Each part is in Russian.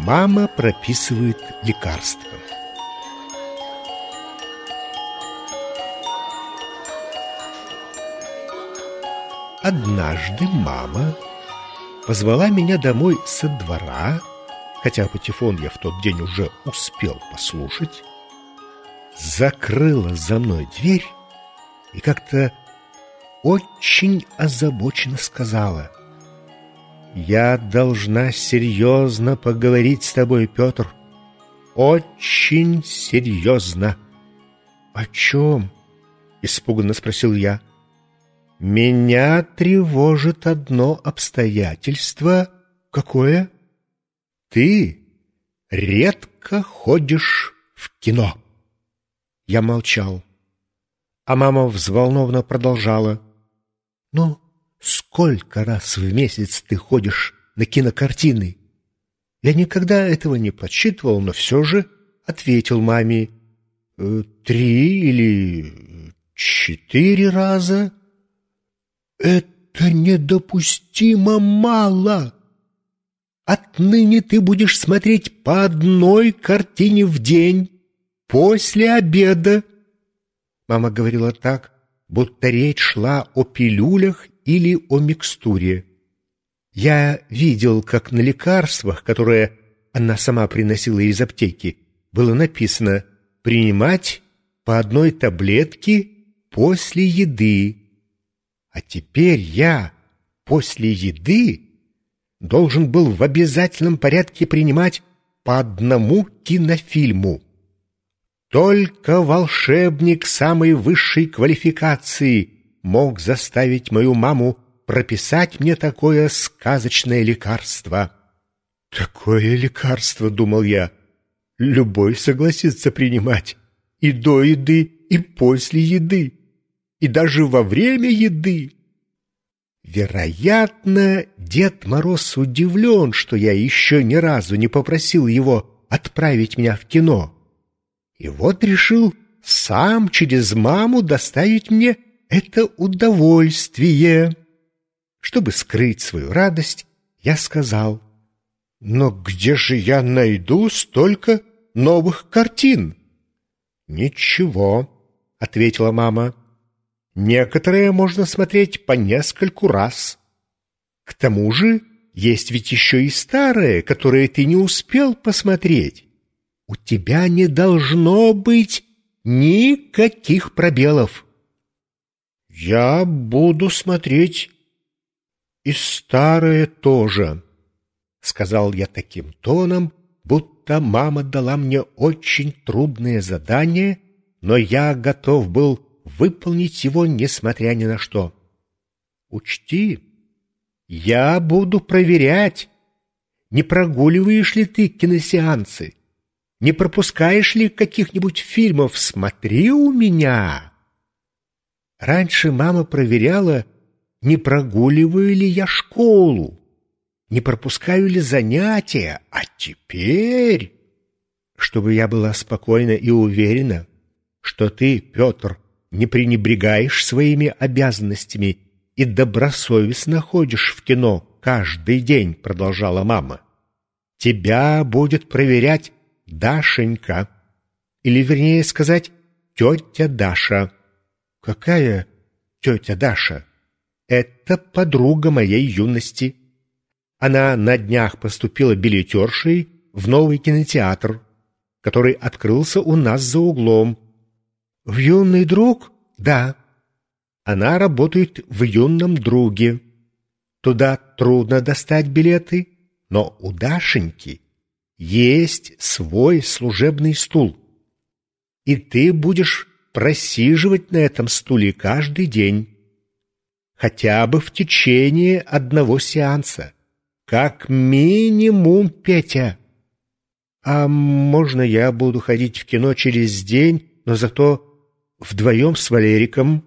Мама прописывает лекарства. Однажды мама позвала меня домой со двора, хотя патефон я в тот день уже успел послушать, закрыла за мной дверь и как-то очень озабоченно сказала: «Я должна серьезно поговорить с тобой, Петр. Очень серьезно». «О чем?» — испуганно спросил я. «Меня тревожит одно обстоятельство». «Какое?» «Ты редко ходишь в кино». Я молчал, а мама взволнованно продолжала: «Ну, сколько раз в месяц ты ходишь на кинокартины?» Я никогда этого не подсчитывал, но все же ответил маме: 3 или 4 раза. «Это недопустимо мало. Отныне ты будешь смотреть по одной картине в день после обеда». Мама говорила так, будто речь шла о пилюлях или о микстуре. Я видел, как на лекарствах, которые она сама приносила из аптеки, было написано «принимать по одной таблетке после еды». А теперь я после еды должен был в обязательном порядке принимать по одному кинофильму. Только волшебник самой высшей квалификации мог заставить мою маму прописать мне такое сказочное лекарство. «Такое лекарство, — думал я, — любой согласится принимать и до еды, и после еды, и даже во время еды». Вероятно, Дед Мороз удивлен, что я еще ни разу не попросил его отправить меня в кино. И вот решил сам через маму доставить мне это удовольствие. Чтобы скрыть свою радость, я сказал: «Но где же я найду столько новых картин?» «Ничего», — ответила мама. «Некоторые можно смотреть по нескольку раз. К тому же есть ведь еще и старые, которые ты не успел посмотреть. У тебя не должно быть никаких пробелов». «Я буду смотреть и старые тоже», — сказал я таким тоном, будто мама дала мне очень трудное задание, но я готов был выполнить его, несмотря ни на что. «Учти, я буду проверять, не прогуливаешь ли ты киносеансы, не пропускаешь ли каких-нибудь фильмов, смотри у меня». Раньше мама проверяла, не прогуливаю ли я школу, не пропускаю ли занятия, а теперь, чтобы я была спокойна и уверена, что ты, Петр, не пренебрегаешь своими обязанностями и добросовестно ходишь в кино каждый день, — продолжала мама, — тебя будет проверять Дашенька, или, вернее сказать, тетя Даша. «Какая тетя Даша?» «Это подруга моей юности. Она на днях поступила билетершей в новый кинотеатр, который открылся у нас за углом». «В «Юный друг»?» «Да. Она работает в «Юном друге». Туда трудно достать билеты, но у Дашеньки есть свой служебный стул. И ты будешь просиживать на этом стуле каждый день, хотя бы в течение одного сеанса, как минимум, Петя. А можно я буду ходить в кино через день, но зато вдвоем с Валериком?»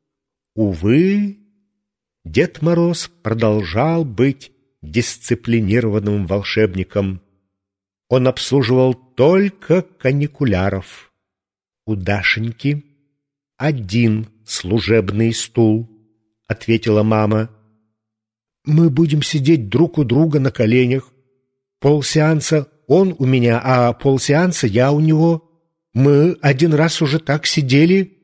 Увы, Дед Мороз продолжал быть дисциплинированным волшебником. Он обслуживал только каникуляров. «У Дашеньки один служебный стул», — ответила мама. «Мы будем сидеть друг у друга на коленях, полсеанса он у меня, а полсеанса я у него. Мы один раз уже так сидели.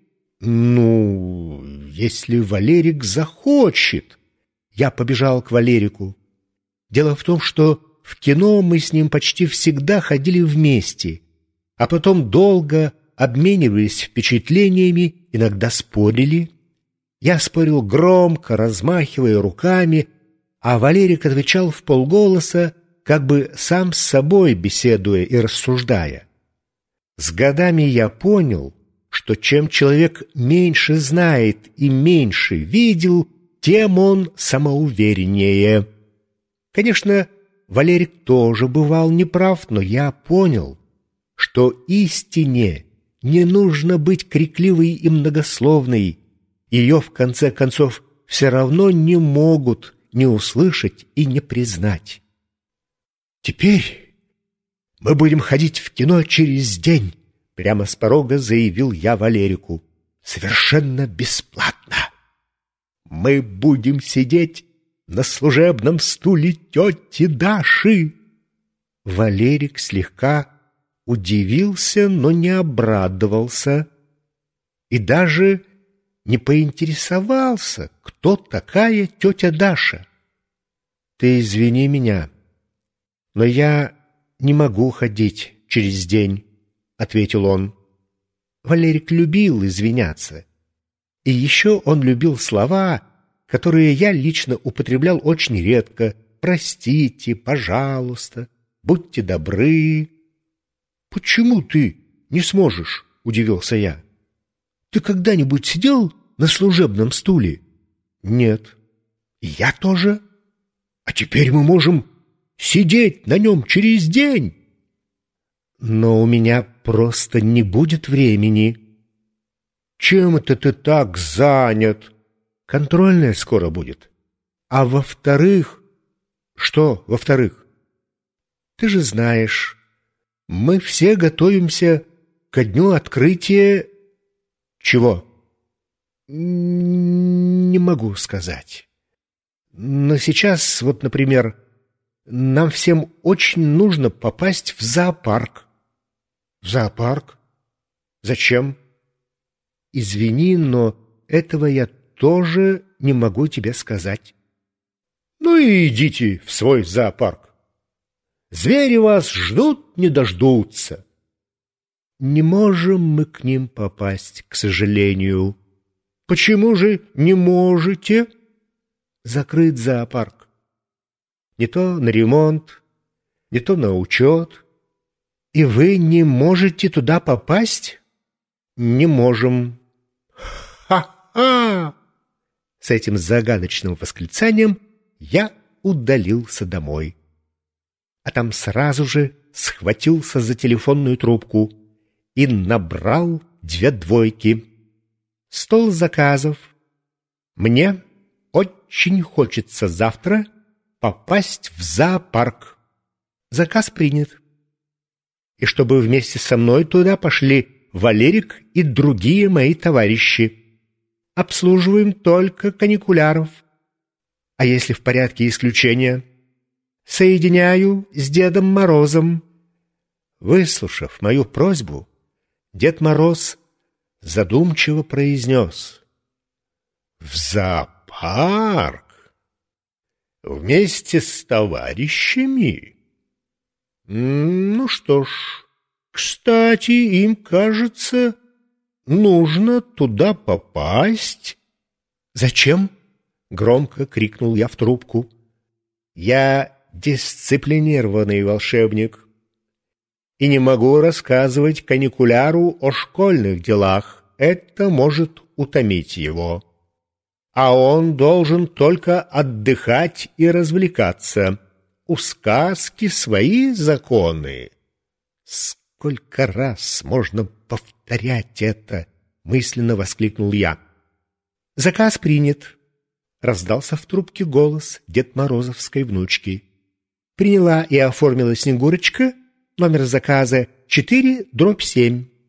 Ну, если Валерик захочет. Я побежал к Валерику. Дело в том, что в кино мы с ним почти всегда ходили вместе, а потом долго обменивались впечатлениями, иногда спорили. Я спорил громко, размахивая руками, а Валерик отвечал вполголоса, как бы сам с собой беседуя и рассуждая. С годами я понял, что чем человек меньше знает и меньше видел, тем он самоувереннее. Конечно, Валерик тоже бывал неправ, но я понял, что истине не нужно быть крикливой и многословной. Ее, в конце концов, все равно не могут не услышать и не признать. «Теперь мы будем ходить в кино через день», — прямо с порога заявил я Валерику. «Совершенно бесплатно. Мы будем сидеть на служебном стуле тети Даши». Валерик слегка удивился, но не обрадовался и даже не поинтересовался, кто такая тетя Даша. «Ты извини меня, но я не могу ходить через день», — ответил он. Валерик любил извиняться. И еще он любил слова, которые я лично употреблял очень редко. «Простите», «пожалуйста», «будьте добры». «Почему ты не сможешь?» — удивился я. «Ты когда-нибудь сидел на служебном стуле?» «Нет». «И я тоже. А теперь мы можем сидеть на нем через день». «Но у меня просто не будет времени». «Чем это ты так занят?» «Контрольная скоро будет. А во-вторых...» «Что во-вторых?» «Ты же знаешь, мы все готовимся ко дню открытия...» «Чего?» «Не могу сказать. Но сейчас, вот, например, нам всем очень нужно попасть в зоопарк». «В зоопарк? Зачем?» «Извини, но этого я тоже не могу тебе сказать». «Ну и идите в свой зоопарк. Звери вас ждут, не дождутся». «Не можем мы к ним попасть, к сожалению». «Почему же не можете?» «Закрыт зоопарк. Не то на ремонт, не то на учет. И вы не можете туда попасть?» «Не можем». «Ха-ха!» С этим загадочным восклицанием я удалился домой. А там сразу же схватился за телефонную трубку и набрал 2 двойки. «Стол заказов. Мне очень хочется завтра попасть в зоопарк. Заказ принят. И чтобы вместе со мной туда пошли Валерик и другие мои товарищи. Обслуживаем только каникуляров. А если в порядке исключения, соединяю с Дедом Морозом». Выслушав мою просьбу, Дед Мороз задумчиво произнес: «В зоопарк? Вместе с товарищами? Ну что ж, кстати, им, кажется, нужно туда попасть». «Зачем?» — громко крикнул я в трубку. «Я дисциплинированный волшебник и не могу рассказывать каникуляру о школьных делах. Это может утомить его. А он должен только отдыхать и развлекаться. У сказки свои законы». «Сколько раз можно повторять это?» — мысленно воскликнул я. «Заказ принят», — раздался в трубке голос Дед Морозовской внучки. «Приняла и оформила Снегурочка, номер заказа 4/7».